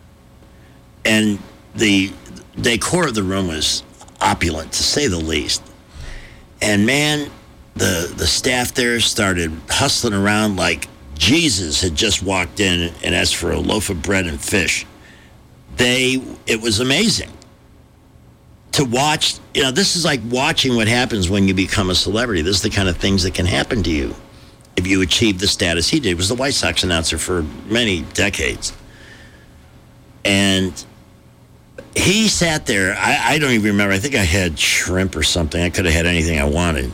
And the decor of the room was opulent, to say the least. And man, the staff there started hustling around like Jesus had just walked in and asked for a loaf of bread and fish. It was amazing to watch. This is like watching what happens when you become a celebrity. This is the kind of things that can happen to you if you achieve the status he did. He was the White Sox announcer for many decades. And he sat there. I don't even remember. I think I had shrimp or something. I could have had anything I wanted.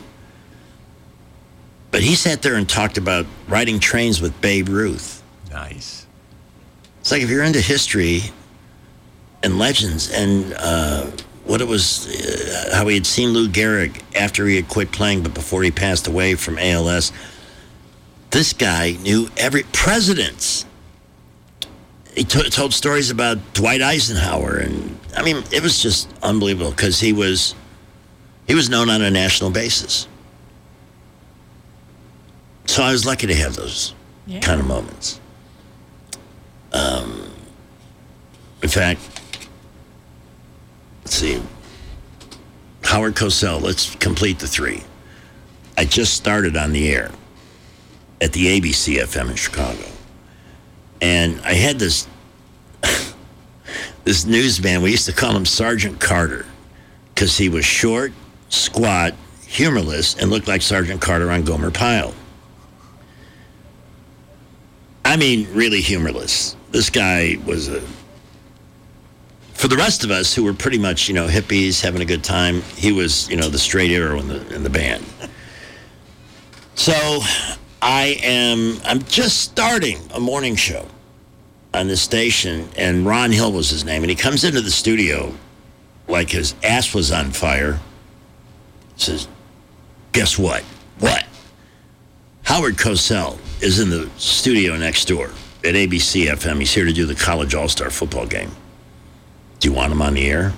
But he sat there and talked about riding trains with Babe Ruth. Nice. It's like if you're into history and legends and what it was, how he had seen Lou Gehrig after he had quit playing, but before he passed away from ALS. This guy knew every presidents. He told stories about Dwight Eisenhower, and I mean, it was just unbelievable because he was known on a national basis. So I was lucky to have those kind of moments. In fact, let's see. Howard Cosell, let's complete the three. I just started on the air at the ABC FM in Chicago. And I had this newsman, we used to call him Sergeant Carter, because he was short, squat, humorless, and looked like Sergeant Carter on Gomer Pyle. I mean, really humorless. This guy was for the rest of us who were pretty much, hippies, having a good time, he was, the straight arrow in the band. So I'm just starting a morning show on this station, and Ron Hill was his name, and he comes into the studio like his ass was on fire. Says, guess what? What? Howard Cosell is in the studio next door at ABC FM. He's here to do the college all-star football game. Do you want him on the air?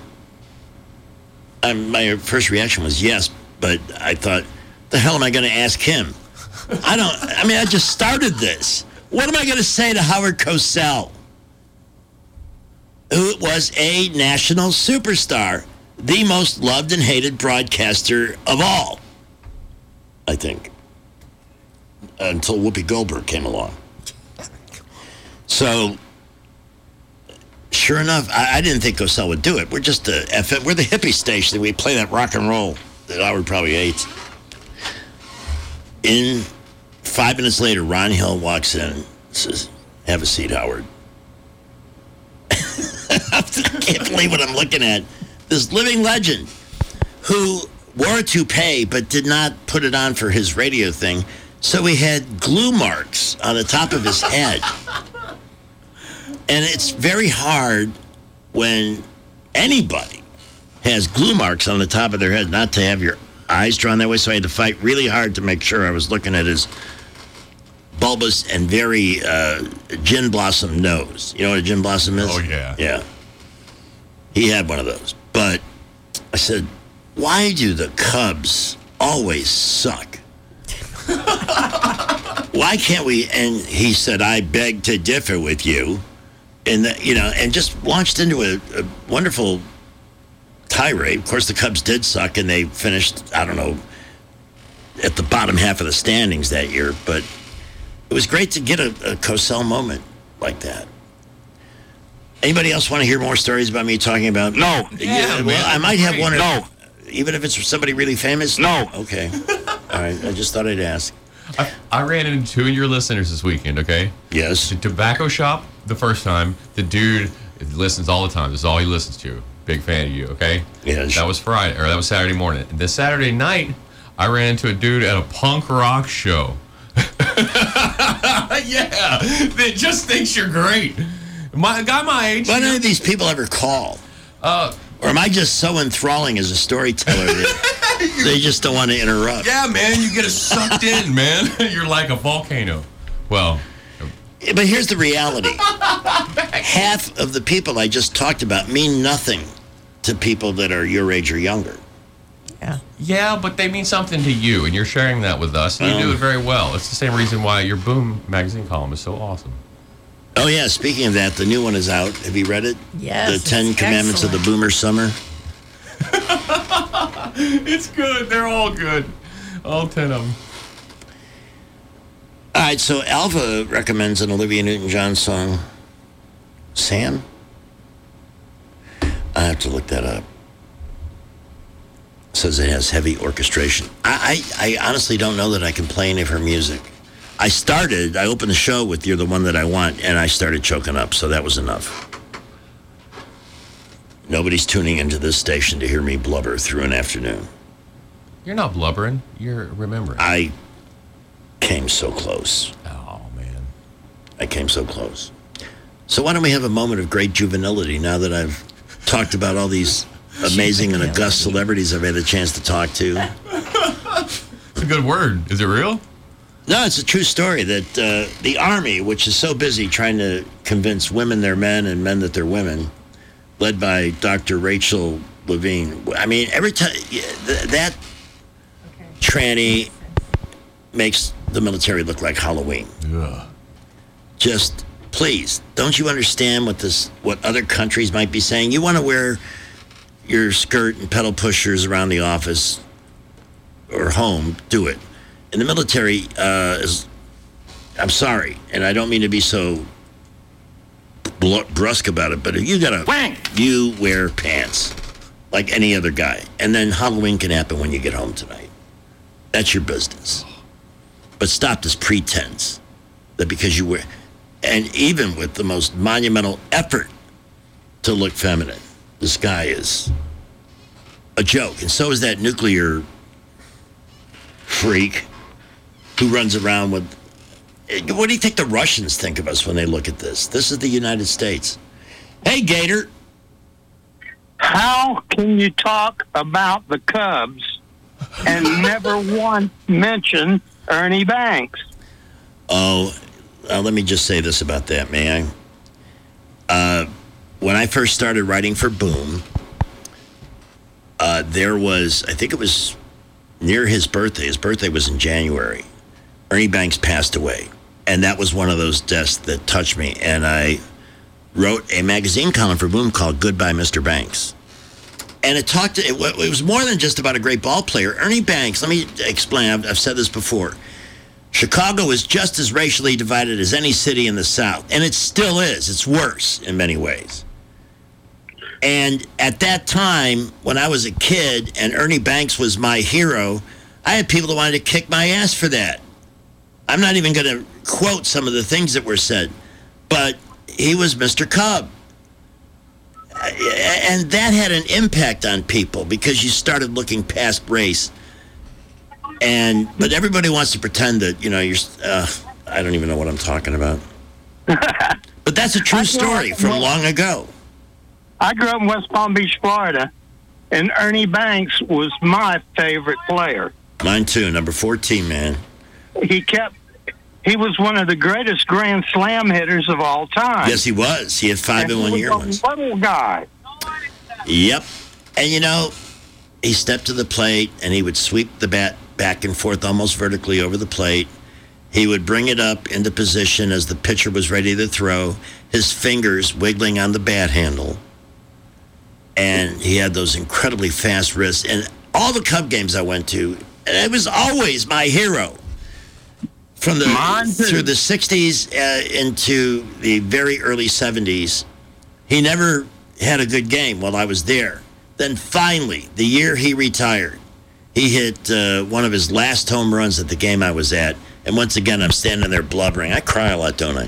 My first reaction was yes, but I thought, the hell am I going to ask him? I just started this. What am I going to say to Howard Cosell, who was a national superstar, the most loved and hated broadcaster of all, I think, until Whoopi Goldberg came along. So, sure enough, I didn't think Cosell would do it. We're just we're the hippie station. We play that rock and roll that Howard probably hates. 5 minutes later, Ron Hill walks in and says, have a seat, Howard. I can't believe what I'm looking at. This living legend who wore a toupee but did not put it on for his radio thing, so he had glue marks on the top of his head. And it's very hard when anybody has glue marks on the top of their head not to have your eyes drawn that way, so I had to fight really hard to make sure I was looking at his bulbous and very gin blossom nose. You know what a gin blossom is? Oh, yeah. Yeah. He had one of those. But I said, why do the Cubs always suck? Why can't we? And he said, I beg to differ with you. And, and just launched into a wonderful tirade. Of course, the Cubs did suck, and they finished, I don't know, at the bottom half of the standings that year. But it was great to get a Cosell moment like that. Anybody else want to hear more stories about me talking about? No. Yeah, well, I might have one. No. Even if it's somebody really famous? No. Okay. All right. I just thought I'd ask. I ran into 2 of your listeners this weekend, okay? Yes. The tobacco shop, the first time, the dude listens all the time. This is all he listens to. Big fan of you, okay? Yes. That was that was Saturday morning. And this Saturday night, I ran into a dude at a punk rock show. Yeah. That just thinks you're great. A guy my age. Why don't these people ever call? Or am I just so enthralling as a storyteller that they just don't want to interrupt? Yeah, man, you get sucked in, man. You're like a volcano. Well, but here's the reality. Half of the people I just talked about mean nothing to people that are your age or younger. Yeah, but they mean something to you, and you're sharing that with us, and you do it very well. It's the same reason why your Boom magazine column is so awesome. Oh, yeah. Speaking of that, the new one is out. Have you read it? Yes. The 10 Commandments of the Boomer Summer. It's good. They're all good. All 10 of them. All right. So Alva recommends an Olivia Newton-John song. Sam? I have to look that up. Says it has heavy orchestration. I honestly don't know that I can play any of her music. I opened the show with You're the One That I Want, and I started choking up, so that was enough. Nobody's tuning into this station to hear me blubber through an afternoon. You're not blubbering. You're remembering. I came so close. Oh, man. I came so close. So why don't we have a moment of great juvenility now that I've talked about all these amazing and august celebrities I've had a chance to talk to? It's a good word. Is it real? No, it's a true story that the Army, which is so busy trying to convince women they're men and men that they're women, led by Dr. Rachel Levine. I mean, every time that tranny makes the military look like Halloween. Yeah. Just, please, don't you understand what other countries might be saying? You want to wear your skirt and pedal pushers around the office or home, do it. In the military, I'm sorry, and I don't mean to be so brusque about it, but if you wear pants like any other guy, and then Halloween can happen when you get home tonight. That's your business. But stop this pretense that because you wear, and even with the most monumental effort to look feminine, this guy is a joke, and so is that nuclear freak who runs around with... What do you think the Russians think of us when they look at this? This is the United States. Hey, Gator. How can you talk about the Cubs and never once mention Ernie Banks? Oh, let me just say this about that, may I? When I first started writing for Boom, there was, I think it was near his birthday. His birthday was in January. Ernie Banks passed away. And that was one of those deaths that touched me. And I wrote a magazine column for Boom called Goodbye, Mr. Banks. And it was more than just about a great ball player. Ernie Banks, let me explain. I've said this before. Chicago is just as racially divided as any city in the South. And it still is. It's worse in many ways. And at that time, when I was a kid and Ernie Banks was my hero, I had people that wanted to kick my ass for that. I'm not even going to quote some of the things that were said, but he was Mr. Cub. And that had an impact on people because you started looking past race. But everybody wants to pretend that, I don't even know what I'm talking about. But that's a true story from long ago. I grew up in West Palm Beach, Florida, and Ernie Banks was my favorite player. Mine too, number 14, man. He was one of the greatest Grand Slam hitters of all time. Yes, he was. He had 5 in 1 year ones. He was a little guy. Yep. And, he stepped to the plate, and he would sweep the bat back and forth almost vertically over the plate. He would bring it up into position as the pitcher was ready to throw, his fingers wiggling on the bat handle. And he had those incredibly fast wrists. And all the Cub games I went to, it was always my hero. From through the 60s into the very early 70s, He never had a good game while I was there. Then finally, the year he retired, he hit one of his last home runs at the game I was at. And once again, I'm standing there blubbering. I cry a lot, don't I?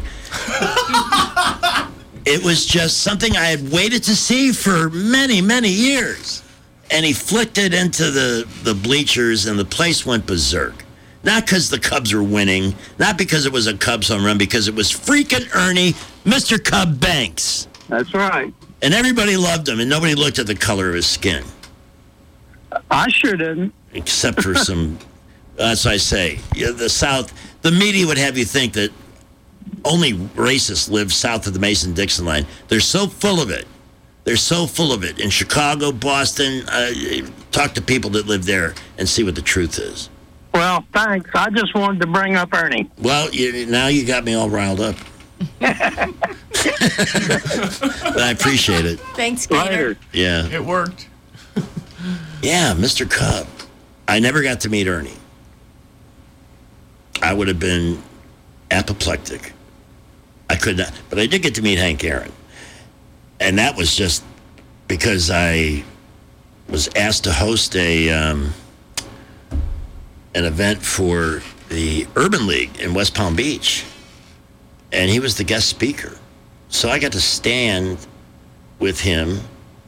It was just something I had waited to see for many, many years. And he flicked it into the bleachers, and the place went berserk. Not because the Cubs were winning, not because it was a Cubs home run, because it was freaking Ernie, Mr. Cub Banks. That's right. And everybody loved him, and nobody looked at the color of his skin. I sure didn't. Except for some, that's what I say. Yeah, the South, the media would have you think that only racists live south of the Mason-Dixon line. They're so full of it. They're so full of it. In Chicago, Boston, talk to people that live there and see what the truth is. Well, thanks. I just wanted to bring up Ernie. Well, now you got me all riled up. But I appreciate it. Thanks, Gator. Yeah. It worked. Yeah, Mr. Cub. I never got to meet Ernie. I would have been apoplectic. I could not. But I did get to meet Hank Aaron. And that was just because I was asked to host an event for the Urban League in West Palm Beach. And he was the guest speaker. So I got to stand with him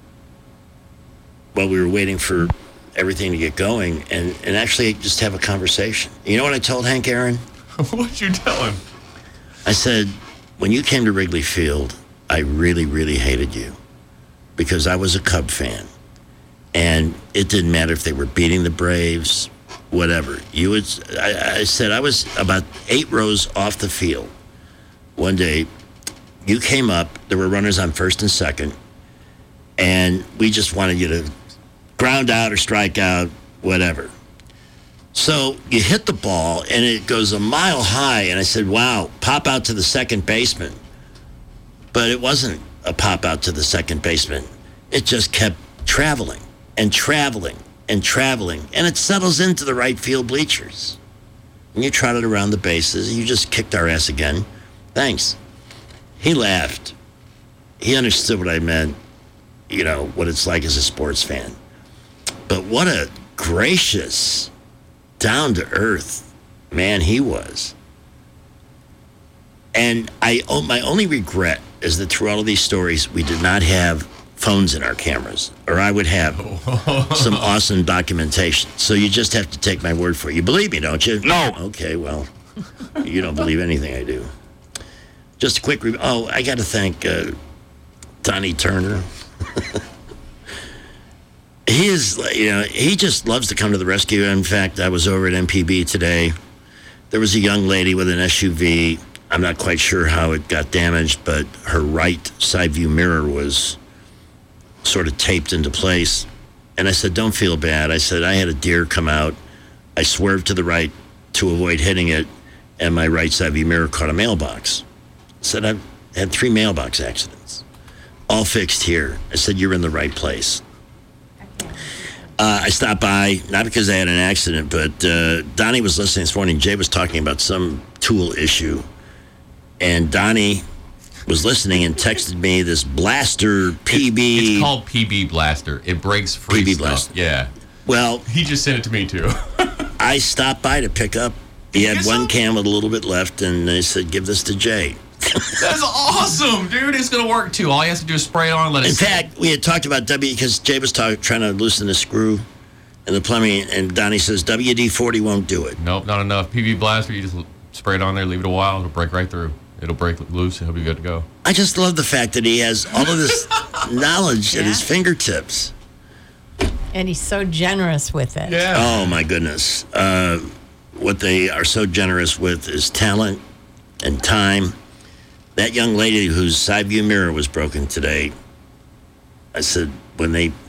while we were waiting for everything to get going and actually just have a conversation. You know what I told Hank Aaron? What'd you tell him? I said, when you came to Wrigley Field, I really, really hated you because I was a Cub fan. And it didn't matter if they were beating the Braves, whatever. I said I was about 8 rows off the field. One day, you came up, there were runners on first and second, and we just wanted you to ground out or strike out, whatever. So you hit the ball, and it goes a mile high, and I said, wow, pop out to the second baseman. But it wasn't a pop out to the second baseman. It just kept traveling and traveling and traveling, and it settles into the right field bleachers. And you trotted around the bases. You just kicked our ass again. Thanks. He laughed. He understood what I meant, you know, what it's like as a sports fan. But what a gracious, down-to-earth man he was. And my only regret is that through all of these stories, we did not have phones in our cameras, or I would have some awesome documentation. So you just have to take my word for it. You believe me, don't you? No. Okay, well, you don't believe anything I do. Just a quick review. Oh, I got to thank Donnie Turner. He just loves to come to the rescue. In fact, I was over at MPB today. There was a young lady with an SUV. I'm not quite sure how it got damaged, but her right side view mirror was sort of taped into place. And I said, don't feel bad. I said, I had a deer come out. I swerved to the right to avoid hitting it, and my right side view mirror caught a mailbox. I said, I've had 3 mailbox accidents, all fixed here. I said, you're in the right place. I stopped by, not because I had an accident, but Donnie was listening this morning. Jay was talking about some tool issue, and Donnie was listening and texted me this Blaster PB. It's called PB Blaster. It breaks free PB stuff. Blaster. Yeah. Well, he just sent it to me too. I stopped by to pick up. He had one can with a little bit left, and I said, give this to Jay. That's awesome, dude. It's going to work too. All he has to do is spray it on and let it sit. In fact, we had talked about because Jay was trying to loosen the screw in the plumbing, and Donnie says WD-40 won't do it. Nope, not enough. PB Blaster, you just spray it on there, leave it a while, it'll break right through. It'll break loose, and he'll be good to go. I just love the fact that he has all of this knowledge at his fingertips. And he's so generous with it. Yeah. Oh, my goodness. What they are so generous with is talent and time. That young lady whose side view mirror was broken today, I said, when they